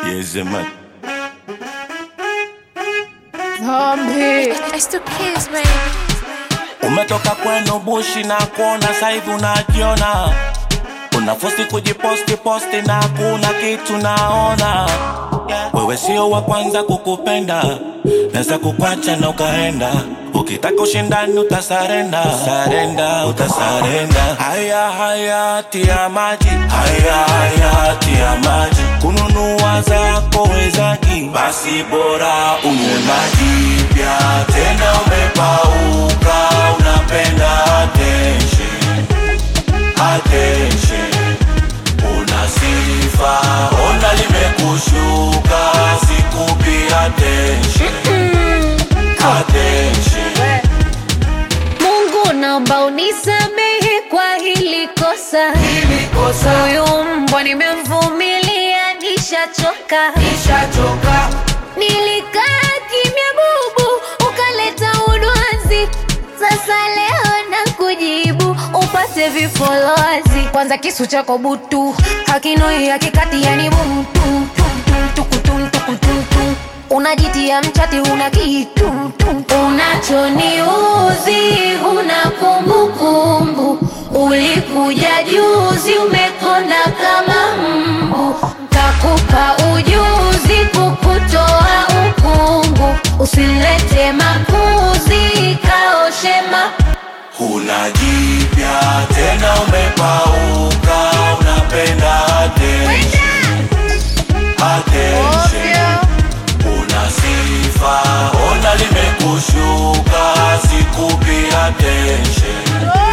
Yes, man. Zombie. It's the kids, baby. Umetoka kwenu bushi na kuona saivi unajiona. Unafosi kujiposti na kuna kitu naona. Wewe sio wa kwanza kukupenda, nasa kukwacha na ukaenda. Ukitaka ushindani utasarenda, utasarenda. Haya tia maji, haya tia maji. Kununua zako wezaji, basi bora unywe maji. Pia tena umepauka, unapenda attention. Una sifa, ona limekushuka, sikupi attention. Mungu naomba unisamehe kwa hili kosa. Huyu mbwa nimemvumilia, nishachoka. Nilikaa kimya bubu, ukaleta udoazi. Sasa leo nakujibu, upate vifolozi. Kwanza kisu chako butu, hakinoi hakikati yani bumtu. Unajitia mchati una kitu. Unachoniuzi una kumbukumbu. Ulikuja juzi umekonda kama mbu. Kakupa ujuzi kukutoa ukungu. Usilete makuzi kaoshema. Unajipya tena umepauka, unapenda attention. Una sifa, ona limekushuka, sikupi attention.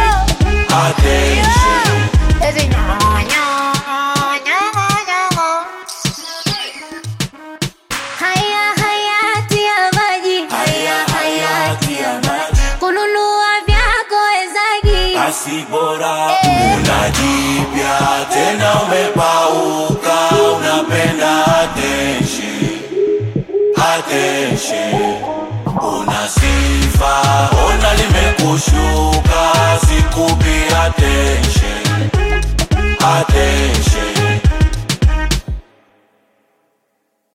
Haya tia maji, Haya tia maji. kununua vyako wezaji. Basi bora unajipya tena umepauka, unapenda attention. Una sifa, ona limekushuka.